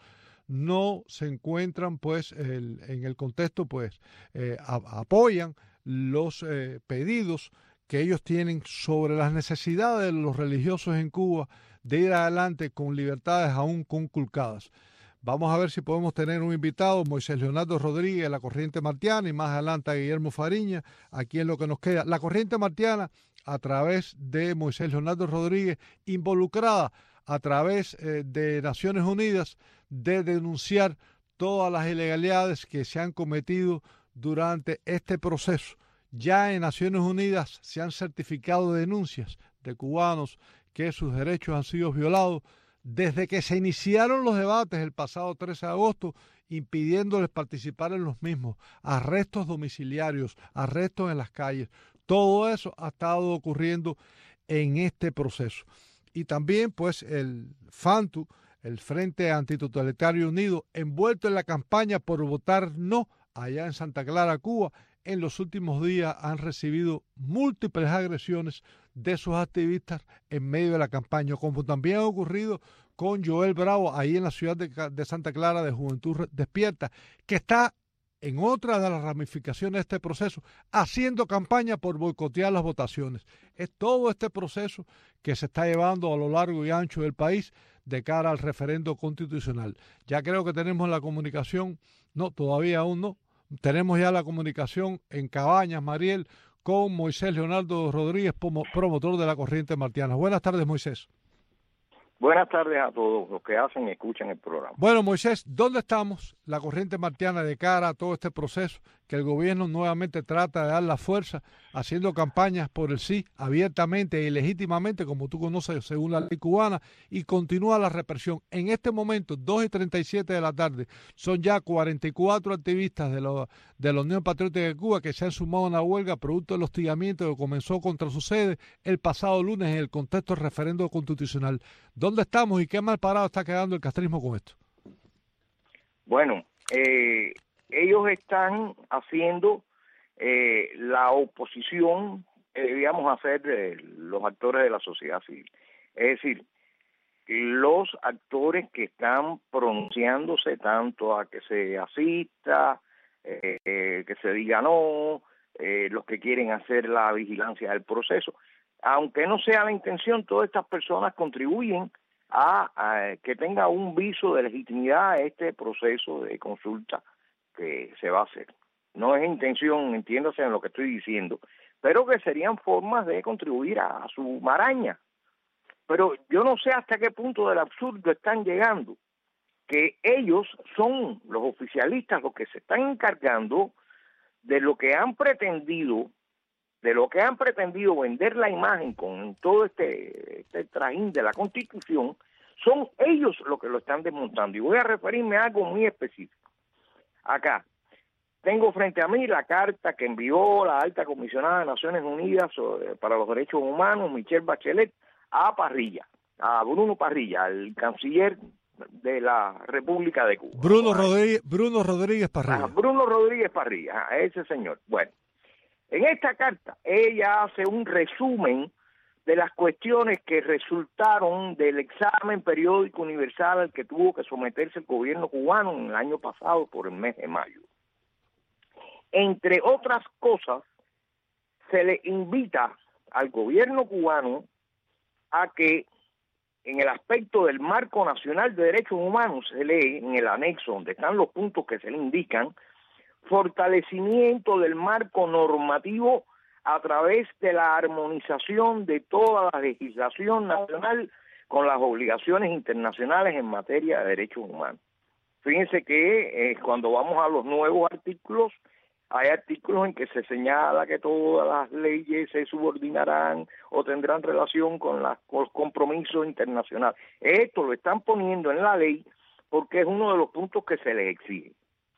no se encuentran pues el, en el contexto, pues eh, a, apoyan los eh, pedidos que ellos tienen sobre las necesidades de los religiosos en Cuba de ir adelante con libertades aún conculcadas. Vamos a ver si podemos tener un invitado, Moisés Leonardo Rodríguez, de la Corriente Martiana, y más adelante a Guillermo Fariña, aquí en lo que nos queda. La Corriente Martiana, a través de Moisés Leonardo Rodríguez, involucrada a través eh, de Naciones Unidas, de denunciar todas las ilegalidades que se han cometido durante este proceso. Ya en Naciones Unidas se han certificado denuncias de cubanos que sus derechos han sido violados desde que se iniciaron los debates el pasado trece de agosto, impidiéndoles participar en los mismos, arrestos domiciliarios, arrestos en las calles. Todo eso ha estado ocurriendo en este proceso. Y también, pues, el FANTU, el Frente Antitotalitario Unido, envuelto en la campaña por votar no allá en Santa Clara, Cuba, en los últimos días han recibido múltiples agresiones de sus activistas en medio de la campaña, como también ha ocurrido con Joel Bravo, ahí en la ciudad de, de Santa Clara, de Juventud Despierta, que está en otra de las ramificaciones de este proceso, haciendo campaña por boicotear las votaciones. Es todo este proceso que se está llevando a lo largo y ancho del país de cara al referendo constitucional. Ya creo que tenemos la comunicación, no, todavía aún no, tenemos ya la comunicación en Cabañas, Mariel, con Moisés Leonardo Rodríguez, promotor de la Corriente Martiana. Buenas tardes, Moisés. Buenas tardes a todos los que hacen y escuchan el programa. Bueno, Moisés, ¿dónde estamos la Corriente Martiana de cara a todo este proceso que el gobierno nuevamente trata de dar la fuerza, haciendo campañas por el sí abiertamente y legítimamente, como tú conoces, según la ley cubana, y continúa la represión? En este momento, dos y treinta y siete de la tarde, son ya cuarenta y cuatro activistas de, lo, de la Unión Patriótica de Cuba que se han sumado a una huelga producto del hostigamiento que comenzó contra su sede el pasado lunes en el contexto del referendo constitucional. ¿Dónde estamos y qué mal parado está quedando el castrismo con esto? Bueno, eh, ellos están haciendo eh, la oposición que debíamos hacer eh, los actores de la sociedad civil. Es decir, los actores que están pronunciándose tanto a que se asista, eh, eh, que se diga no, eh, los que quieren hacer la vigilancia del proceso. Aunque no sea la intención, todas estas personas contribuyen a, a que tenga un viso de legitimidad a este proceso de consulta que se va a hacer. No es intención, entiéndase en lo que estoy diciendo, pero que serían formas de contribuir a, a su maraña. Pero yo no sé hasta qué punto del absurdo están llegando, que ellos son los oficialistas los que se están encargando de lo que han pretendido de lo que han pretendido vender la imagen con todo este, este trajín de la Constitución. Son ellos los que lo están desmontando. Y voy a referirme a algo muy específico. Acá, tengo frente a mí la carta que envió la alta comisionada de Naciones Unidas para los Derechos Humanos, Michelle Bachelet, a Parrilla, a Bruno Parrilla, el canciller de la República de Cuba. Bruno Rodríguez, Bruno Rodríguez Parrilla. Ah, Bruno Rodríguez Parrilla, ah, ese señor. Bueno, en esta carta ella hace un resumen de las cuestiones que resultaron del examen periódico universal al que tuvo que someterse el gobierno cubano en el año pasado por el mes de mayo. Entre otras cosas, se le invita al gobierno cubano a que en el aspecto del marco nacional de derechos humanos, se lee en el anexo donde están los puntos que se le indican, fortalecimiento del marco normativo a través de la armonización de toda la legislación nacional con las obligaciones internacionales en materia de derechos humanos. Fíjense que eh, cuando vamos a los nuevos artículos, hay artículos en que se señala que todas las leyes se subordinarán o tendrán relación con, la, con los compromisos internacionales. Esto lo están poniendo en la ley porque es uno de los puntos que se les exige.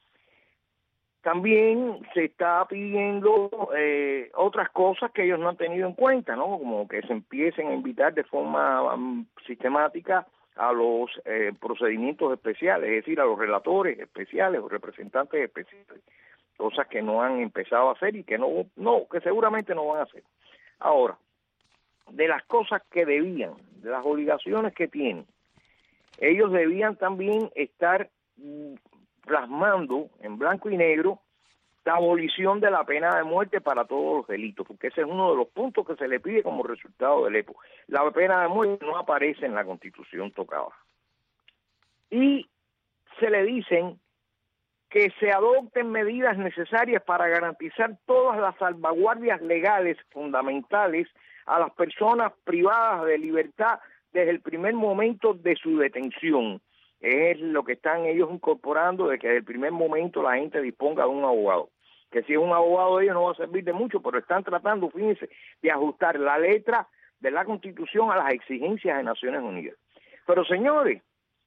También se está pidiendo eh, otras cosas que ellos no han tenido en cuenta, ¿no? Como que se empiecen a invitar de forma um, sistemática a los eh, procedimientos especiales, es decir, a los relatores especiales o representantes especiales, cosas que no han empezado a hacer y que no, no, que seguramente no van a hacer. Ahora, de las cosas que debían, de las obligaciones que tienen, ellos debían también estar plasmando en blanco y negro la abolición de la pena de muerte para todos los delitos, porque ese es uno de los puntos que se le pide como resultado del E P O. La pena de muerte no aparece en la Constitución tocada. Y se le dicen que se adopten medidas necesarias para garantizar todas las salvaguardias legales fundamentales a las personas privadas de libertad desde el primer momento de su detención. Es lo que están ellos incorporando, de que desde el primer momento la gente disponga de un abogado. Que si es un abogado de ellos no va a servir de mucho, pero están tratando, fíjense, de ajustar la letra de la Constitución a las exigencias de Naciones Unidas. Pero señores,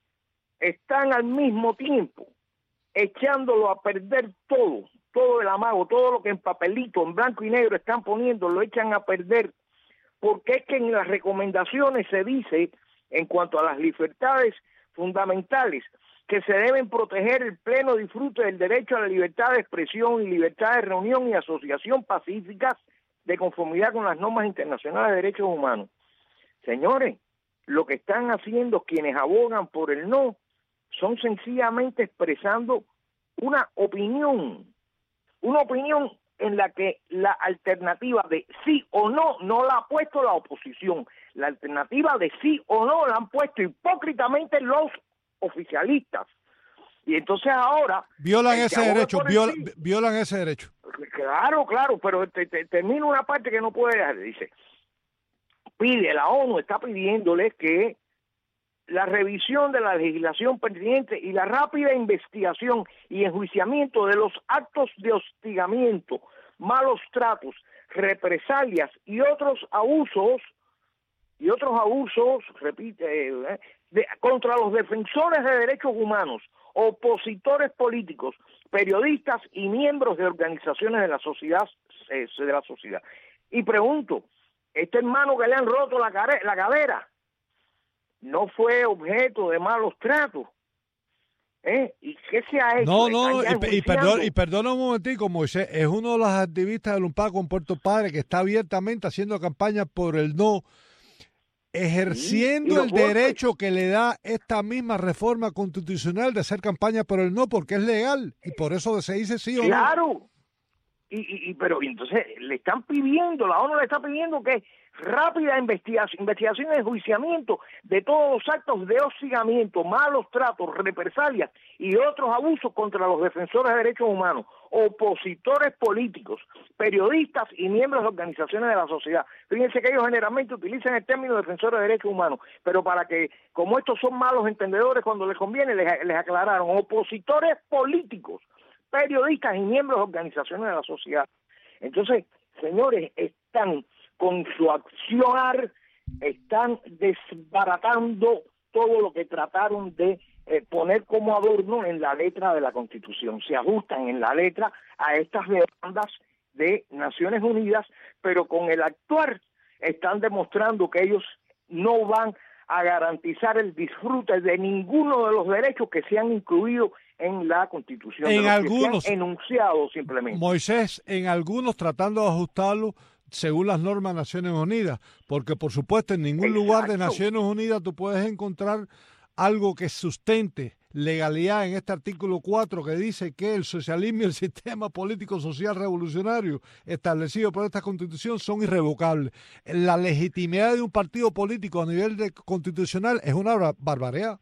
están al mismo tiempo echándolo a perder todo, todo el amago, todo lo que en papelito, en blanco y negro están poniendo, lo echan a perder, porque es que en las recomendaciones se dice, en cuanto a las libertades fundamentales, que se deben proteger el pleno disfrute del derecho a la libertad de expresión y libertad de reunión y asociación pacíficas de conformidad con las normas internacionales de derechos humanos. Señores, lo que están haciendo quienes abogan por el no son sencillamente expresando una opinión, una opinión en la que la alternativa de sí o no no la ha puesto la oposición. La alternativa de sí o no la han puesto hipócritamente los oficialistas. Y entonces ahora... Violan ese derecho, viola, sí, violan ese derecho. Claro, claro, pero te, te, termino una parte que no puede dejar. Dice, pide, la ONU está pidiéndole que la revisión de la legislación pertinente y la rápida investigación y enjuiciamiento de los actos de hostigamiento, malos tratos, represalias y otros abusos, y otros abusos, repite, eh, de, contra los defensores de derechos humanos, opositores políticos, periodistas y miembros de organizaciones de la sociedad, eh, de la sociedad. Y pregunto, este hermano que le han roto la, care la cadera, ¿no fue objeto de malos tratos? ¿Eh? ¿Y qué se ha hecho? No, no, y, y, perdón, y perdona un momentico, Moisés, es uno de los activistas del UNPACO en Puerto Padre que está abiertamente haciendo campaña por el no, ejerciendo sí, el derecho que le da esta misma reforma constitucional de hacer campaña por el no, porque es legal, y por eso se dice sí o claro. no. Claro, y, y, y, pero entonces le están pidiendo, la ONU le está pidiendo que rápida investigación, investigación y enjuiciamiento de todos los actos de hostigamiento, malos tratos, represalias y otros abusos contra los defensores de derechos humanos, opositores políticos, periodistas y miembros de organizaciones de la sociedad. Fíjense que ellos generalmente utilizan el término defensores de derechos humanos, pero para que, como estos son malos entendedores cuando les conviene, les, les aclararon, opositores políticos, periodistas y miembros de organizaciones de la sociedad. Entonces, señores, están con su accionar, están desbaratando todo lo que trataron de eh, poner como adorno en la letra de la Constitución. Se ajustan en la letra a estas demandas de Naciones Unidas, pero con el actuar están demostrando que ellos no van a garantizar el disfrute de ninguno de los derechos que se han incluido en la Constitución, en de los algunos, que se han enunciado simplemente. Moisés, en algunos tratando de ajustarlo según las normas de Naciones Unidas, porque por supuesto en ningún Exacto. lugar de Naciones Unidas tú puedes encontrar algo que sustente legalidad en este artículo cuatro que dice que el socialismo y el sistema político social revolucionario establecido por esta Constitución son irrevocables. La legitimidad de un partido político a nivel de constitucional es una barbaridad.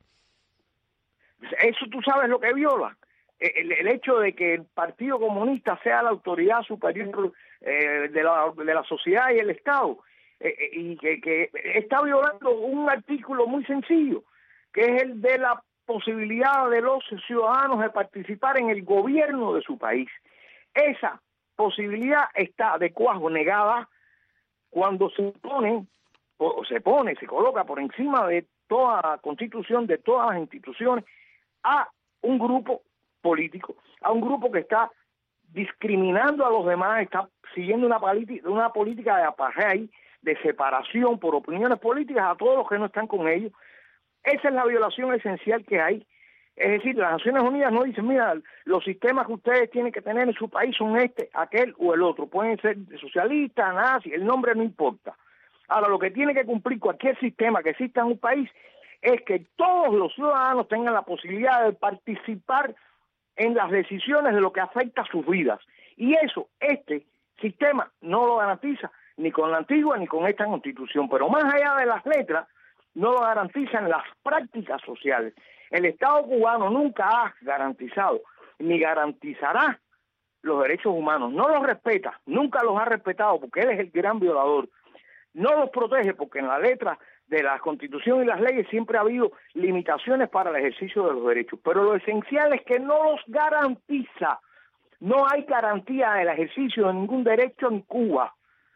Eso tú sabes lo que viola. El, el hecho de que el Partido Comunista sea la autoridad superior eh, de, la, de la sociedad y el Estado, eh, y que, que está violando un artículo muy sencillo, que es el de la posibilidad de los ciudadanos de participar en el gobierno de su país. Esa posibilidad está de cuajo negada cuando se pone, o se pone, se coloca por encima de toda la Constitución, de todas las instituciones, a un grupo político, a un grupo que está discriminando a los demás, está siguiendo una, una política de apartheid, de separación por opiniones políticas a todos los que no están con ellos. Esa es la violación esencial que hay. Es decir, las Naciones Unidas no dicen, mira, los sistemas que ustedes tienen que tener en su país son este, aquel o el otro. Pueden ser socialistas, nazis, el nombre no importa. Ahora, lo que tiene que cumplir cualquier sistema que exista en un país es que todos los ciudadanos tengan la posibilidad de participar en las decisiones de lo que afecta a sus vidas. Y eso, este sistema no lo garantiza ni con la antigua ni con esta Constitución. Pero más allá de las letras, no lo garantizan las prácticas sociales. El Estado cubano nunca ha garantizado ni garantizará los derechos humanos. No los respeta, nunca los ha respetado porque él es el gran violador. No los protege porque en la letra de la Constitución y las leyes siempre ha habido limitaciones para el ejercicio de los derechos. Pero lo esencial es que no los garantiza. No hay garantía del ejercicio de ningún derecho en Cuba.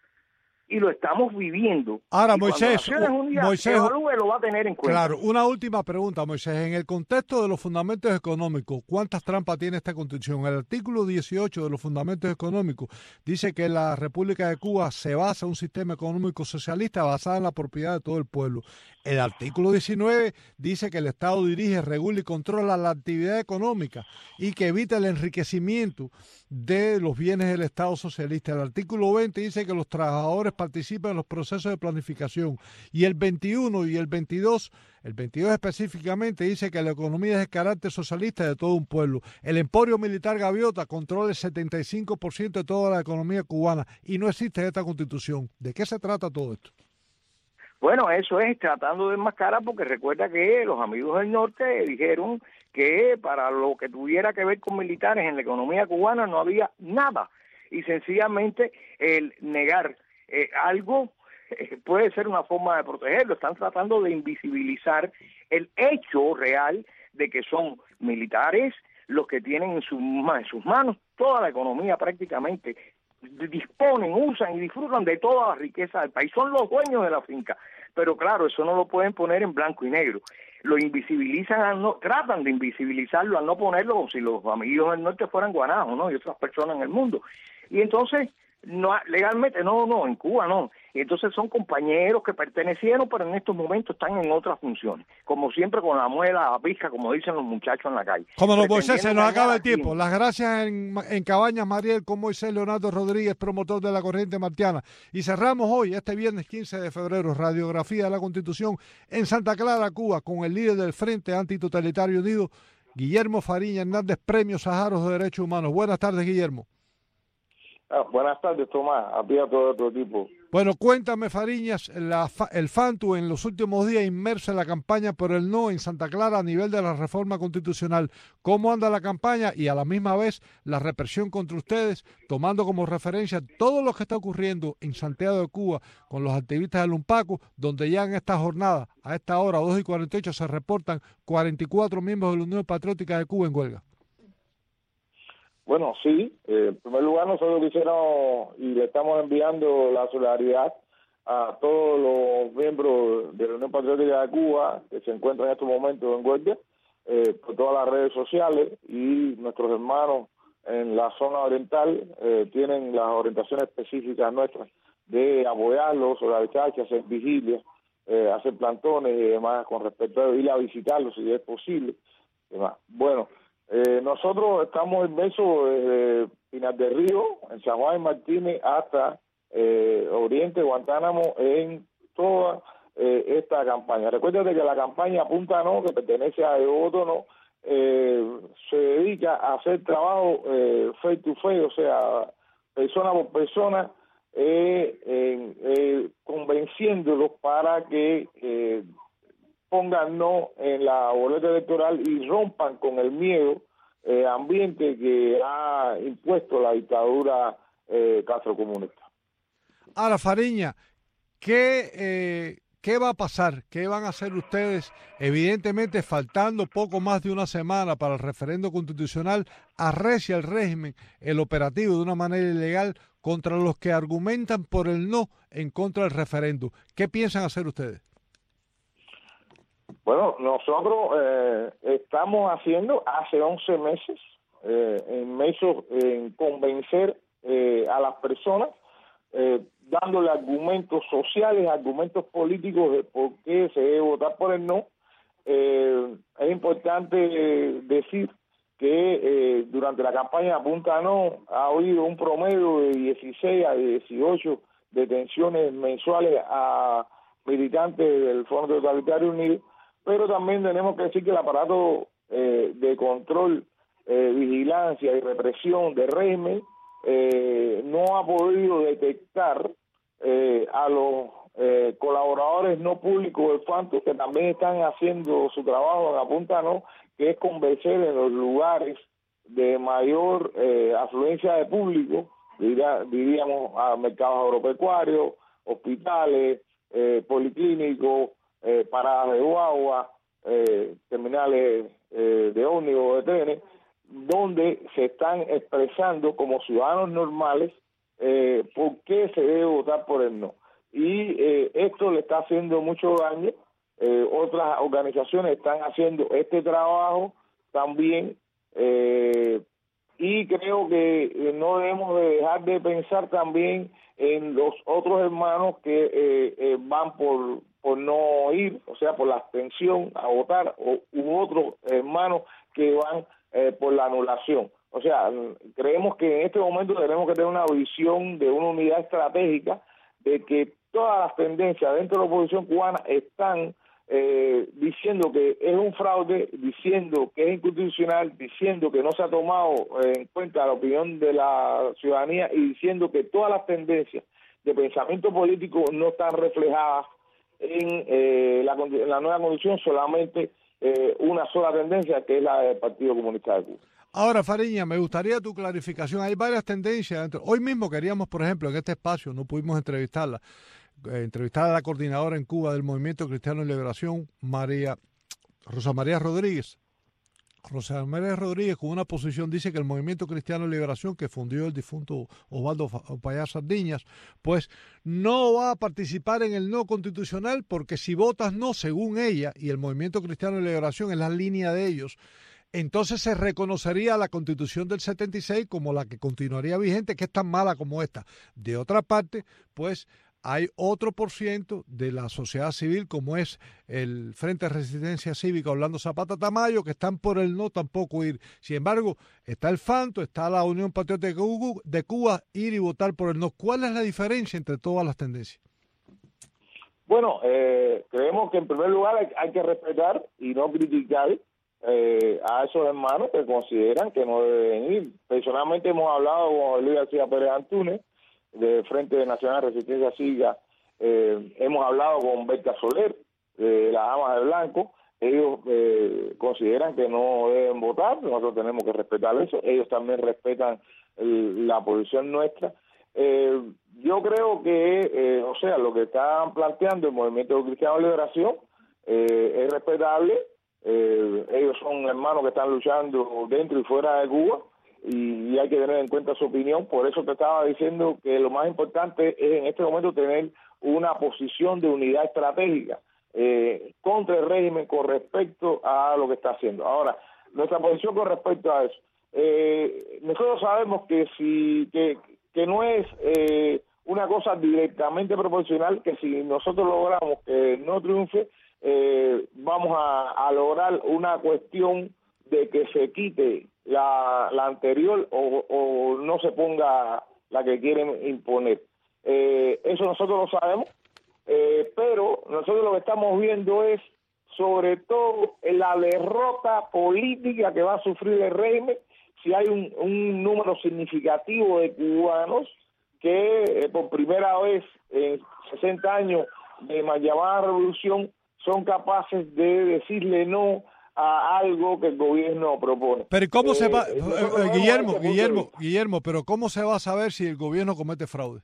Y lo estamos viviendo. Ahora, y Moisés, un día Moisés evalúe, lo va a tener en cuenta. Claro, una última pregunta, Moisés. En el contexto de los fundamentos económicos, ¿cuántas trampas tiene esta Constitución? El artículo dieciocho de los fundamentos económicos dice que la República de Cuba se basa en un sistema económico socialista basado en la propiedad de todo el pueblo. El artículo diecinueve dice que el Estado dirige, regula y controla la actividad económica y que evita el enriquecimiento de los bienes del Estado socialista. El artículo veinte dice que los trabajadores participan en los procesos de planificación. Y el veintiuno y el veintidós, el veintidós específicamente, dice que la economía es de carácter socialista de todo un pueblo. El emporio militar Gaviota controla el setenta y cinco por ciento de toda la economía cubana y no existe esta Constitución. ¿De qué se trata todo esto? Bueno, eso es tratando de enmascarar, porque recuerda que los amigos del norte dijeron que para lo que tuviera que ver con militares en la economía cubana no había nada. Y sencillamente el negar eh, algo eh, puede ser una forma de protegerlo. Están tratando de invisibilizar el hecho real de que son militares los que tienen en, su, en sus manos toda la economía prácticamente. Disponen, usan y disfrutan de toda la riqueza del país, son los dueños de la finca, pero claro, eso no lo pueden poner en blanco y negro, lo invisibilizan, al no, tratan de invisibilizarlo al no ponerlo como si los amigos del norte fueran guanajos, ¿no? Y otras personas en el mundo, y entonces no legalmente no, no, en Cuba no, y entonces son compañeros que pertenecieron, pero en estos momentos están en otras funciones, como siempre con la muela a la pizca, como dicen los muchachos en la calle. Como no, Moisés, se nos acaba el tiempo. Las gracias en, en Cabañas Mariel con Moisés Leonardo Rodríguez, promotor de la Corriente Martiana. Y cerramos hoy, este viernes quince de febrero, Radiografía de la Constitución en Santa Clara, Cuba, con el líder del Frente Antitotalitario Unido, Guillermo Fariña Hernández, Premio Saharos de Derechos Humanos. Buenas tardes, Guillermo. Ah, buenas tardes, Tomás, a ti a todo otro tipo. Bueno, cuéntame, Fariñas, la, el FANTU en los últimos días inmerso en la campaña por el no en Santa Clara a nivel de la reforma constitucional. ¿Cómo anda la campaña y a la misma vez la represión contra ustedes, tomando como referencia todo lo que está ocurriendo en Santiago de Cuba con los activistas del UNPACU, donde ya en esta jornada, a esta hora, dos y cuarenta y ocho, se reportan cuarenta y cuatro miembros de la Unión Patriótica de Cuba en huelga? Bueno, sí, eh, en primer lugar nosotros quisiéramos y le estamos enviando la solidaridad a todos los miembros de la Unión Patriótica de Cuba que se encuentran en estos momentos en huelga, eh, por todas las redes sociales, y nuestros hermanos en la zona oriental eh, tienen las orientaciones específicas nuestras de apoyarlos, solidarizarse, hacer vigilias, eh, hacer plantones y demás con respecto a ir a visitarlos si es posible. Demás. Bueno, Eh, nosotros estamos inmersos desde Pinar del Río, en San Juan y Martínez, hasta eh, Oriente, Guantánamo, en toda eh, esta campaña. Recuérdate que la campaña Punta No, que pertenece a Evoto No, eh, se dedica a hacer trabajo eh, face to face, o sea, persona por persona, eh, eh, eh, convenciéndolos para que eh, pongan no en la boleta electoral y rompan con el miedo eh, ambiente que ha impuesto la dictadura eh, castrocomunista. Ahora, Fariña, ¿qué, eh, ¿qué va a pasar? ¿Qué van a hacer ustedes? Evidentemente, faltando poco más de una semana para el referendo constitucional, arrecia el régimen el operativo de una manera ilegal contra los que argumentan por el no en contra del referendo. ¿Qué piensan hacer ustedes? Bueno, nosotros eh, estamos haciendo hace once meses, eh, inmersos en convencer eh, a las personas, eh, dándole argumentos sociales, argumentos políticos de por qué se debe votar por el no. Eh, es importante eh, decir que eh, durante la campaña Punta No ha habido un promedio de dieciséis a dieciocho detenciones mensuales a militantes del Frente Totalitario Unido, pero también tenemos que decir que el aparato eh, de control, eh, vigilancia y represión del régimen eh, no ha podido detectar eh, a los eh, colaboradores no públicos del Fanto, que también están haciendo su trabajo en la Punta No, que es convencer en los lugares de mayor eh, afluencia de público, diría, diríamos a mercados agropecuarios, hospitales, eh, policlínicos, eh, paradas de guagua, eh, terminales eh, de ómnibus, de trenes, donde se están expresando como ciudadanos normales eh, por qué se debe votar por el no. Y eh, esto le está haciendo mucho daño. Eh, otras organizaciones están haciendo este trabajo también, eh, y creo que no debemos de dejar de pensar también en los otros hermanos que eh, eh, van por por no ir, o sea, por la abstención a votar, o, u otros hermanos que van eh, por la anulación. O sea, creemos que en este momento tenemos que tener una visión de una unidad estratégica, de que todas las tendencias dentro de la oposición cubana están eh, diciendo que es un fraude, diciendo que es inconstitucional, diciendo que no se ha tomado eh, en cuenta la opinión de la ciudadanía y diciendo que todas las tendencias de pensamiento político no están reflejadas en, eh, la, en la nueva constitución, solamente eh, una sola tendencia, que es la del Partido Comunista de Cuba. Ahora, Fariña, me gustaría tu clarificación. Hay varias tendencias dentro. Hoy mismo queríamos, por ejemplo, en este espacio, no pudimos entrevistarla, eh, entrevistar a la coordinadora en Cuba del Movimiento Cristiano de Liberación, María Rosa María Rodríguez. Rosa María Rodríguez, con una posición, dice que el Movimiento Cristiano de Liberación, que fundió el difunto Osvaldo Payá Sardiñas, pues no va a participar en el no constitucional, porque si votas no, según ella, y el Movimiento Cristiano de Liberación es la línea de ellos, entonces se reconocería la Constitución del setenta y seis como la que continuaría vigente, que es tan mala como esta. De otra parte, pues hay otro por ciento de la sociedad civil, como es el Frente de Resistencia Cívica Orlando Zapata Tamayo, que están por el no tampoco ir. Sin embargo, está el Fanto, está la Unión Patriótica de Cuba, ir y votar por el no. ¿Cuál es la diferencia entre todas las tendencias? Bueno, eh, creemos que en primer lugar hay, hay que respetar y no criticar Eh, a esos hermanos que consideran que no deben ir. Personalmente hemos hablado con Luis García Pérez Antúnez, del Frente Nacional de Resistencia Cívica, eh, hemos hablado con Berta Soler, de las Amas de Blanco. Ellos eh, consideran que no deben votar, nosotros tenemos que respetar eso, ellos también respetan el, la posición nuestra. Eh, yo creo que, eh, o sea, lo que están planteando el Movimiento Cristiano de Liberación eh, es respetable. Eh, ellos son hermanos que están luchando dentro y fuera de Cuba, y, y hay que tener en cuenta su opinión. Por eso te estaba diciendo que lo más importante es en este momento tener una posición de unidad estratégica eh, contra el régimen con respecto a lo que está haciendo. Ahora, nuestra posición con respecto a eso, eh, nosotros sabemos que si que, que no es eh, una cosa directamente proporcional, que si nosotros logramos que no triunfe, Eh, vamos a, a lograr una cuestión de que se quite la, la anterior o, o no se ponga la que quieren imponer. Eh, eso nosotros lo sabemos, eh, pero nosotros lo que estamos viendo es sobre todo la derrota política que va a sufrir el régimen si hay un, un número significativo de cubanos que eh, por primera vez en sesenta años de mal llamada revolución son capaces de decirle no a algo que el gobierno propone. Pero ¿cómo eh, se va, eh, eh, Guillermo, este Guillermo, Guillermo, pero cómo se va a saber si el gobierno comete fraude?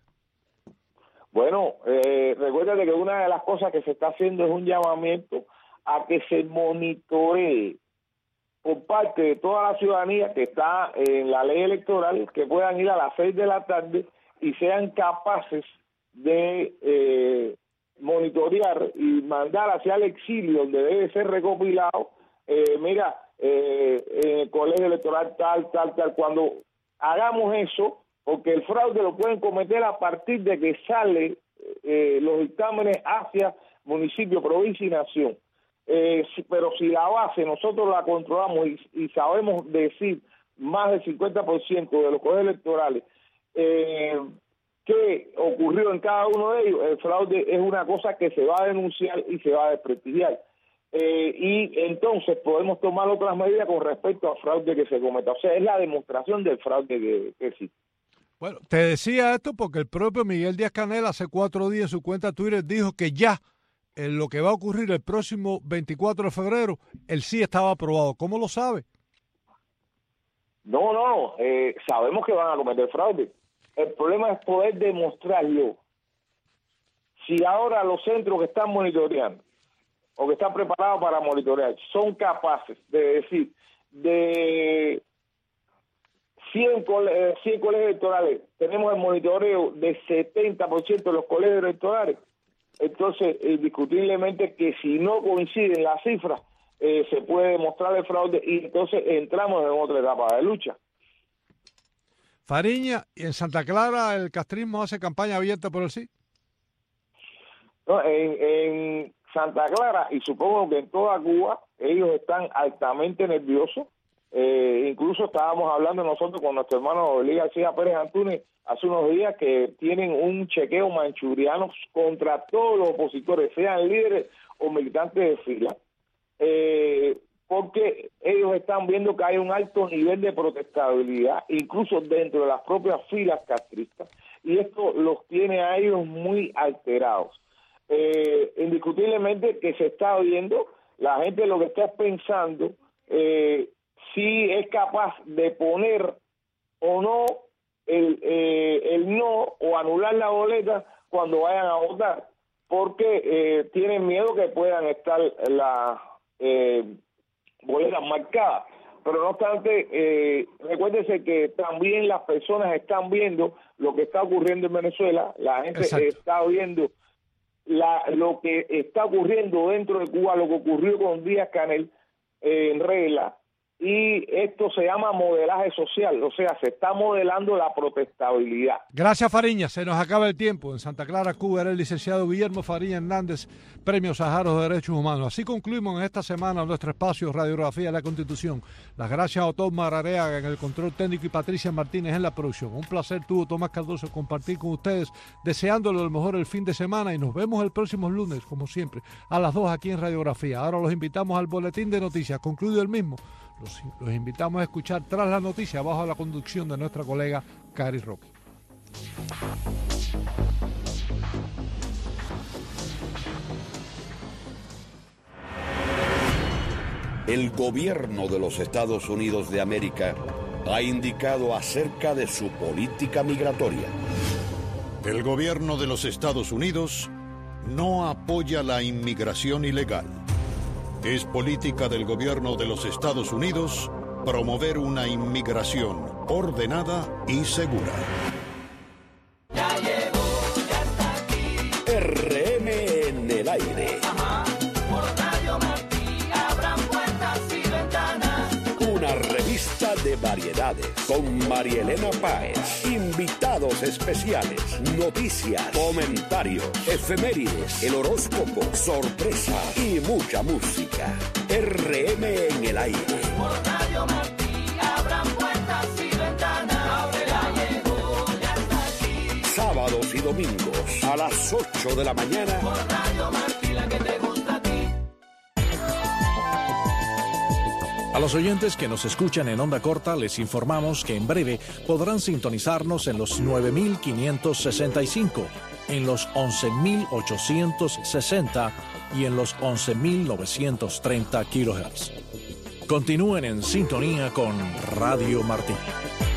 Bueno, eh, recuérdate que una de las cosas que se está haciendo es un llamamiento a que se monitoree por parte de toda la ciudadanía que está en la ley electoral, que puedan ir a las seis de la tarde y sean capaces de eh, monitorear y mandar hacia el exilio, donde debe ser recopilado, eh, mira, eh, en el colegio electoral tal, tal, tal. Cuando hagamos eso, porque el fraude lo pueden cometer a partir de que sale eh, los dictámenes hacia municipio, provincia y nación. Eh, si, pero si la base nosotros la controlamos y, y sabemos decir más del cincuenta por ciento de los colegios electorales, eh, qué ocurrió en cada uno de ellos, el fraude es una cosa que se va a denunciar y se va a desprestigiar. Eh, y entonces podemos tomar otras medidas con respecto al fraude que se cometa. O sea, es la demostración del fraude que, que existe. Bueno, te decía esto porque el propio Miguel Díaz-Canel hace cuatro días en su cuenta Twitter dijo que ya en lo que va a ocurrir el próximo veinticuatro de febrero, el sí estaba aprobado. ¿Cómo lo sabe? No, no, eh, sabemos que van a cometer fraude. El problema es poder demostrarlo. Si ahora los centros que están monitoreando o que están preparados para monitorear son capaces de decir de cien, cole- cien colegios electorales, tenemos el monitoreo de setenta por ciento de los colegios electorales, entonces indiscutiblemente que si no coinciden las cifras, eh, se puede demostrar el fraude y entonces entramos en otra etapa de lucha. Fariña, ¿y en Santa Clara el castrismo hace campaña abierta por el sí? No, en, en Santa Clara, y supongo que en toda Cuba, ellos están altamente nerviosos. Eh, incluso estábamos hablando nosotros con nuestro hermano Luis García Pérez Antúnez hace unos días que tienen un chequeo manchuriano contra todos los opositores, sean líderes o militantes de fila, eh, porque ellos están viendo que hay un alto nivel de protestabilidad, incluso dentro de las propias filas castristas, y esto los tiene a ellos muy alterados. Eh, indiscutiblemente que se está viendo, la gente lo que está pensando eh, si es capaz de poner o no el, eh, el no o anular la boleta cuando vayan a votar, porque eh, tienen miedo que puedan estar las eh, boletas marcadas. Pero no obstante, eh, recuérdense que también las personas están viendo lo que está ocurriendo en Venezuela, la gente Exacto. está viendo La, lo que está ocurriendo dentro de Cuba, lo que ocurrió con Díaz-Canel eh, en regla, y esto se llama modelaje social, o sea, se está modelando la protestabilidad. Gracias, Fariña, se nos acaba el tiempo. En Santa Clara, Cuba, era el licenciado Guillermo Fariña Hernández, Premio Sájaró de Derechos Humanos. Así concluimos en esta semana nuestro espacio Radiografía de la Constitución. Las gracias a Otón Marareaga en el control técnico y Patricia Martínez en la producción. Un placer tuvo Tomás Cardoso compartir con ustedes, deseándole lo mejor el fin de semana, y nos vemos el próximo lunes, como siempre, a las dos aquí en Radiografía. Ahora los invitamos al boletín de noticias, concluido el mismo. Los, los invitamos a escuchar Tras la Noticia, bajo la conducción de nuestra colega Cari Roque. El gobierno de los Estados Unidos de América ha indicado acerca de su política migratoria. El gobierno de los Estados Unidos no apoya la inmigración ilegal. Es política del gobierno de los Estados Unidos promover una inmigración ordenada y segura. Ya llegó, ya está aquí. R M en el aire. Ajá, por Radio Martí abran puertas y ventanas. Una revista de variedades con María Elena Páez, invitados especiales, noticias, comentarios, efemérides, el horóscopo, sorpresas y mucha música. R M en el aire. Por Radio Martí abran puertas y ventanas. Ya llegó, ya está aquí. Sábados y domingos a las ocho de la mañana. Por Radio Martí, la que te gusta a ti. A los oyentes que nos escuchan en onda corta les informamos que en breve podrán sintonizarnos en los nueve mil quinientos sesenta y cinco, en los once mil ochocientos sesenta y en los once mil novecientos treinta kilohertz. Continúen en sintonía con Radio Martí.